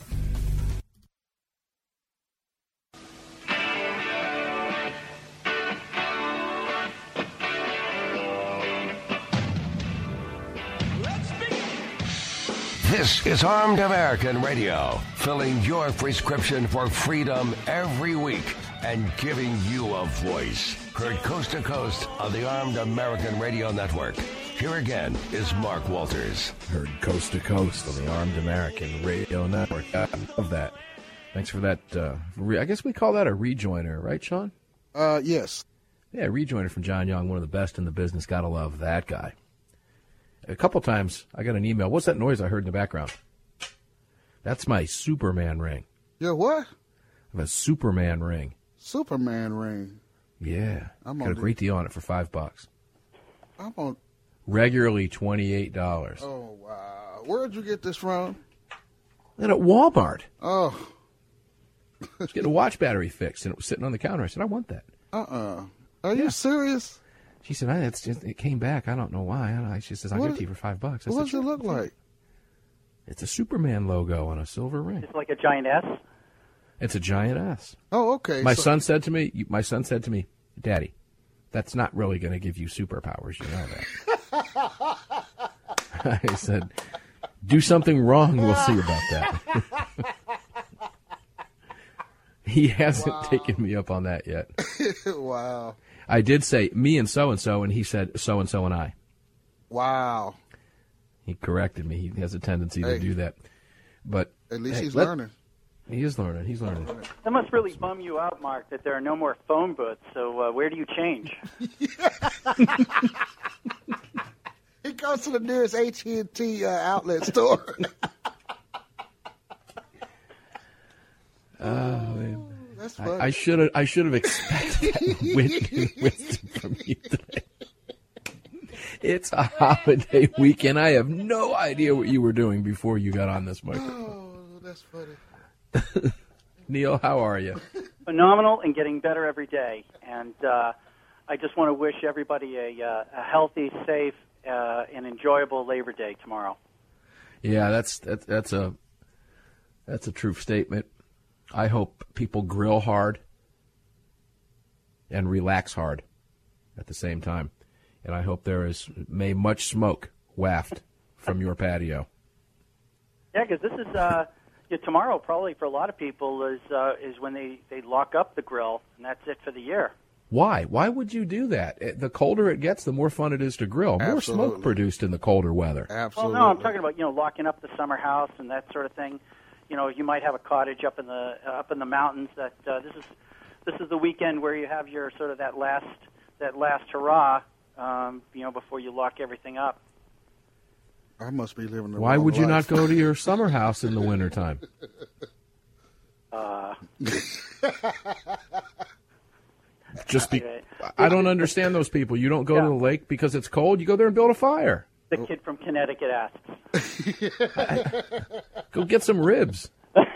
B: This is Armed American Radio, filling your prescription for freedom every week and giving you a voice. Heard coast to coast on the Armed American Radio Network. Here again is Mark Walters.
C: Heard coast to coast on the Armed American Radio Network. I love that. Thanks for that. I guess we call that a rejoiner, right, Sean?
D: Yes.
C: Yeah, rejoiner from John Young, one of the best in the business. Gotta love that guy. A couple times I got an email. What's that noise I heard in the background? That's my Superman ring.
D: Your what?
C: I have a Superman ring.
D: Superman ring.
C: Yeah. Got a great deal on it for $5.
D: I'm on.
C: Regularly $28.
D: Oh, wow. Where'd you get this from?
C: And at Walmart.
D: Oh.
C: I was getting a watch battery fixed, and it was sitting on the counter. I said, I want that.
D: Are you serious?
C: She said, it came back. I don't know why. She says, I'll give it to you for $5.
D: What does it look like?
C: It's a Superman logo on a silver ring.
E: It's like a giant S?
C: It's a giant S.
D: Oh, okay.
C: My son said to me, Daddy, that's not really going to give you superpowers. You know that. I said, do something wrong, we'll see about that. He hasn't taken me up on that yet.
D: Wow.
C: I did say, me and so-and-so, and he said, so-and-so and I.
D: Wow.
C: He corrected me. He has a tendency to do that. But
D: at least he's learning.
C: He is learning. He's learning.
E: That must really bum you out, Mark, that there are no more phone booths. So where do you change?
D: He goes to the nearest AT&T outlet store. That's funny.
C: I should have expected that wisdom from you today. It's a holiday weekend. I have no idea what you were doing before you got on this microphone.
D: Oh, that's funny.
C: Neil, how are you?
E: Phenomenal and getting better every day. And I just want to wish everybody a healthy, safe, and enjoyable Labor Day tomorrow.
C: Yeah, that's a true statement. I hope people grill hard and relax hard at the same time. And I hope may much smoke waft from your patio.
E: Yeah, because this is tomorrow. Probably for a lot of people is when they lock up the grill, and that's it for the year.
C: Why? Why would you do that? The colder it gets, the more fun it is to grill. More smoke produced in the colder weather.
D: Absolutely.
E: Well, no, I'm talking about locking up the summer house and that sort of thing. You might have a cottage up in the mountains. That this is the weekend where you have your sort of that last hurrah. Before you lock everything up.
D: I must be living the
C: Why
D: wrong
C: would you
D: life.
C: not go to your summer house in the wintertime? I don't understand those people. You don't go to the lake because it's cold. You go there and build a fire.
E: The kid from Connecticut asks.
C: Go get some ribs.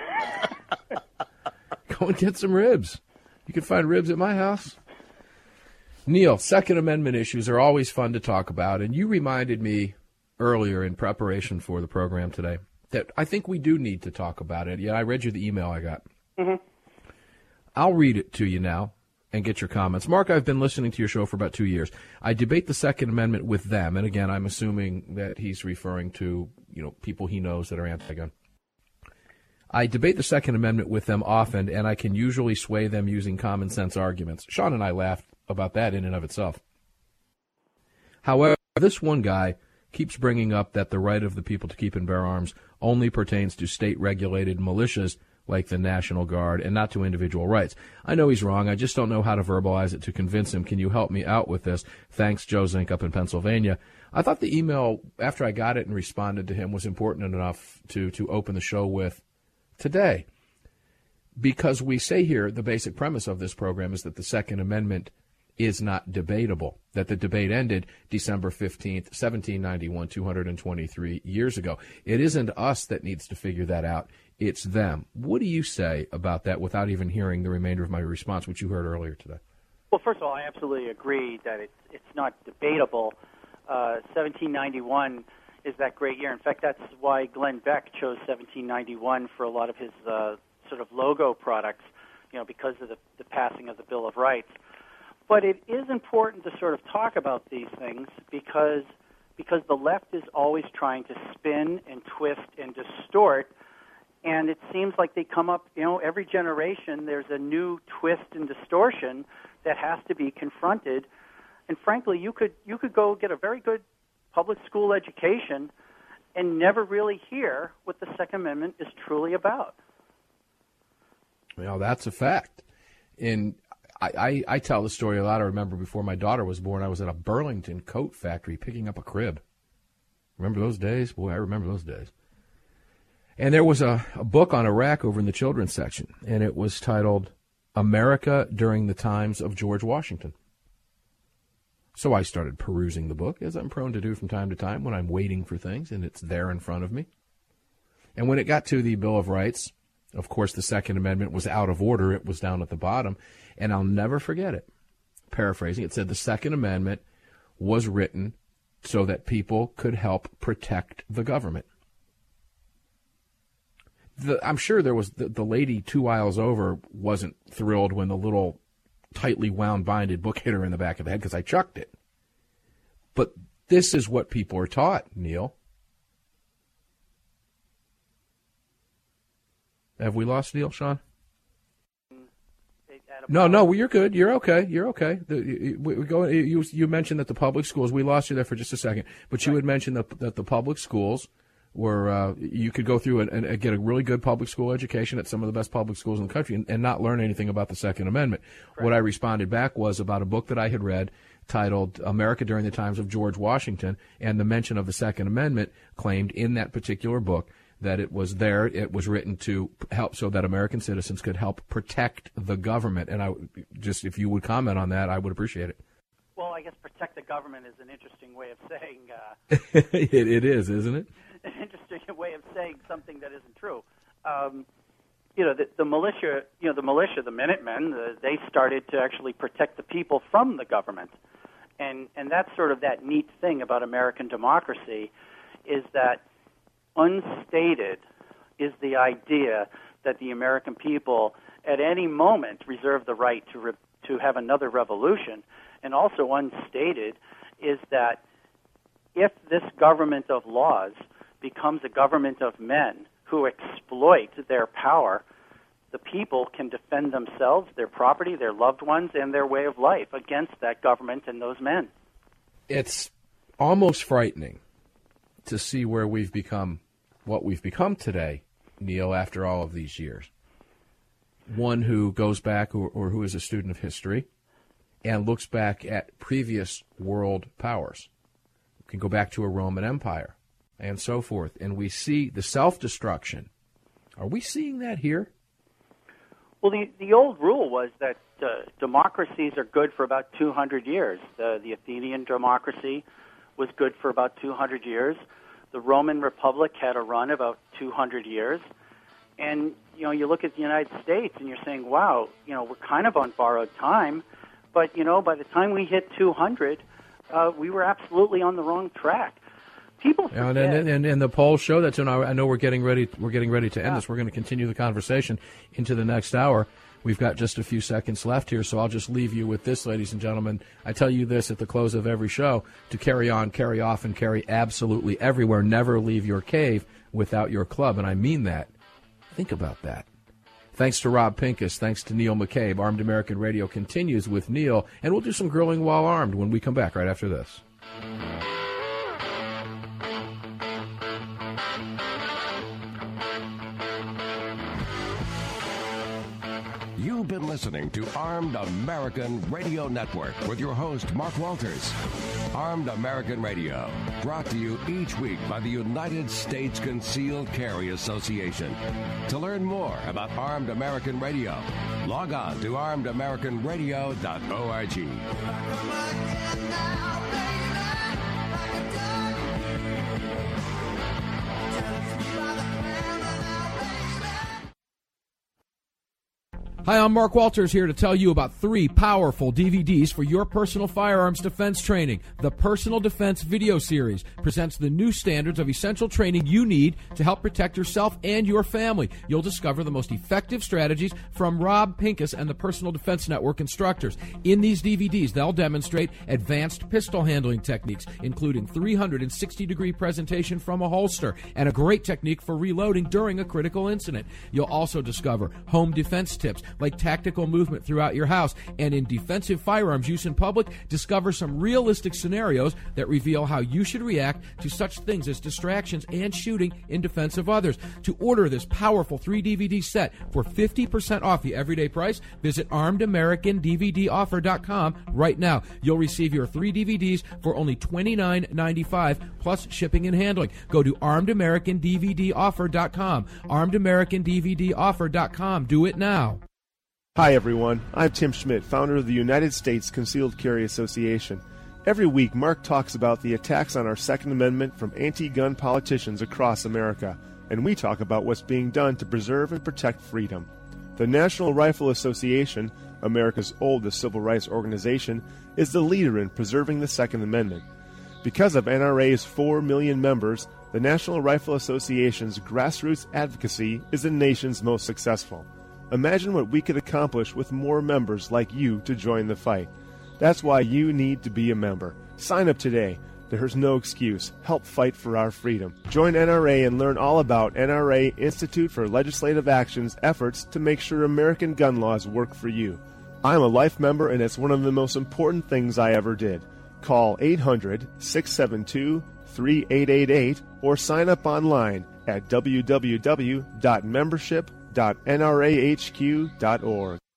C: Go and get some ribs. You can find ribs at my house. Neil, Second Amendment issues are always fun to talk about, and you reminded me earlier in preparation for the program today that I think we do need to talk about it. Yeah, I read you the email I got.
E: Mm-hmm.
C: I'll read it to you now and get your comments. Mark, I've been listening to your show for about 2 years. I debate the Second Amendment with them, and again, I'm assuming that he's referring to people he knows that are anti-gun. I debate the Second Amendment with them often, and I can usually sway them using common sense arguments. Sean and I laughed about that in and of itself. However, this one guy keeps bringing up that the right of the people to keep and bear arms only pertains to state-regulated militias like the National Guard and not to individual rights. I know he's wrong. I just don't know how to verbalize it to convince him. Can you help me out with this? Thanks, Joe Zink up in Pennsylvania. I thought the email, after I got it and responded to him, was important enough to open the show with today. Because we say here, the basic premise of this program is that the Second Amendment is not debatable, that the debate ended December 15th, 1791, 223 years ago. It isn't us that needs to figure that out. It's them. What do you say about that without even hearing the remainder of my response, which you heard earlier today?
E: Well, first of all, I absolutely agree that it's not debatable. 1791 is that great year. In fact, that's why Glenn Beck chose 1791 for a lot of his sort of logo products, because of the passing of the Bill of Rights. But it is important to sort of talk about these things because the left is always trying to spin and twist and distort, and it seems like they come up, every generation there's a new twist and distortion that has to be confronted. And frankly, you could go get a very good public school education and never really hear what the Second Amendment is truly about.
C: Well, that's a fact. And I tell the story a lot. I remember before my daughter was born, I was at a Burlington coat factory picking up a crib. Remember those days? Boy, I remember those days. And there was a book on a rack over in the children's section, and it was titled America During the Times of George Washington. So I started perusing the book, as I'm prone to do from time to time when I'm waiting for things, and it's there in front of me. And when it got to the Bill of Rights, of course, the Second Amendment was out of order. It was down at the bottom, and I'll never forget it. Paraphrasing, it said the Second Amendment was written so that people could help protect the government. I'm sure there was the lady 2 aisles over wasn't thrilled when the little tightly wound binded book hit her in the back of the head because I chucked it. But this is what people are taught, Neil. Have we lost Neil, Sean? No, you're good. You're okay. You mentioned that the public schools. We lost you there for just a second, but you had mentioned that the public schools were you could go through and get a really good public school education at some of the best public schools in the country and not learn anything about the Second Amendment. Right. What I responded back was about a book that I had read titled "America During the Times of George Washington," and the mention of the Second Amendment claimed in that particular book that it was written to help so that American citizens could help protect the government. And if you would comment on that, I would appreciate it.
E: Well, I guess protect the government is an interesting way of saying...
C: it is, isn't it?
E: An interesting way of saying something that isn't true. The militia, the Minutemen, they started to actually protect the people from the government. And that's sort of that neat thing about American democracy is that unstated is the idea that the American people at any moment reserve the right to have another revolution. And also unstated is that if this government of laws becomes a government of men who exploit their power, the people can defend themselves, their property, their loved ones, and their way of life against that government and those men.
C: It's almost frightening to see where we've become, what we've become today, Neil, after all of these years. One who goes back or who is a student of history and looks back at previous world powers. We can go back to a Roman Empire and so forth, and we see the self-destruction. Are we seeing that here?
E: Well, the old rule was that democracies are good for about 200 years. The Athenian democracy was good for about 200 years. The Roman Republic had a run about 200 years. And, you look at the United States and you're saying, wow, we're kind of on borrowed time. But, by the time we hit 200, we were absolutely on the wrong track. People forget.
C: And the polls show that. So now I know we're getting ready to end this. We're going to continue the conversation into the next hour. We've got just a few seconds left here, so I'll just leave you with this, ladies and gentlemen. I tell you this at the close of every show, to carry on, carry off, and carry absolutely everywhere. Never leave your cave without your club, and I mean that. Think about that. Thanks to Rob Pincus. Thanks to Neil McCabe. Armed American Radio continues with Neil, and we'll do some grilling while armed when we come back right after this.
B: You've been listening to Armed American Radio Network with your host, Mark Walters. Armed American Radio, brought to you each week by the United States Concealed Carry Association. To learn more about Armed American Radio, log on to armedamericanradio.org.
M: Hi, I'm Mark Walters here to tell you about 3 powerful DVDs for your personal firearms defense training. The Personal Defense Video Series presents the new standards of essential training you need to help protect yourself and your family. You'll discover the most effective strategies from Rob Pincus and the Personal Defense Network instructors. In these DVDs, they'll demonstrate advanced pistol handling techniques, including 360-degree presentation from a holster and a great technique for reloading during a critical incident. You'll also discover home defense tips like tactical movement throughout your house, and in defensive firearms use in public, discover some realistic scenarios that reveal how you should react to such things as distractions and shooting in defense of others. To order this powerful 3-DVD set for 50% off the everyday price, visit ArmedAmericanDVDOffer.com right now. You'll receive your 3 DVDs for only $29.95 plus shipping and handling. Go to ArmedAmericanDVDOffer.com. ArmedAmericanDVDOffer.com. Do it now.
O: Hi everyone, I'm Tim Schmidt, founder of the United States Concealed Carry Association. Every week, Mark talks about the attacks on our Second Amendment from anti-gun politicians across America, and we talk about what's being done to preserve and protect freedom. The National Rifle Association, America's oldest civil rights organization, is the leader in preserving the Second Amendment. Because of NRA's 4 million members, the National Rifle Association's grassroots advocacy is the nation's most successful. Imagine what we could accomplish with more members like you to join the fight. That's why you need to be a member. Sign up today. There's no excuse. Help fight for our freedom. Join NRA and learn all about NRA Institute for Legislative Action's efforts to make sure American gun laws work for you. I'm a life member, and it's one of the most important things I ever did. Call 800-672-3888 or sign up online at www.membership.nrahq.org.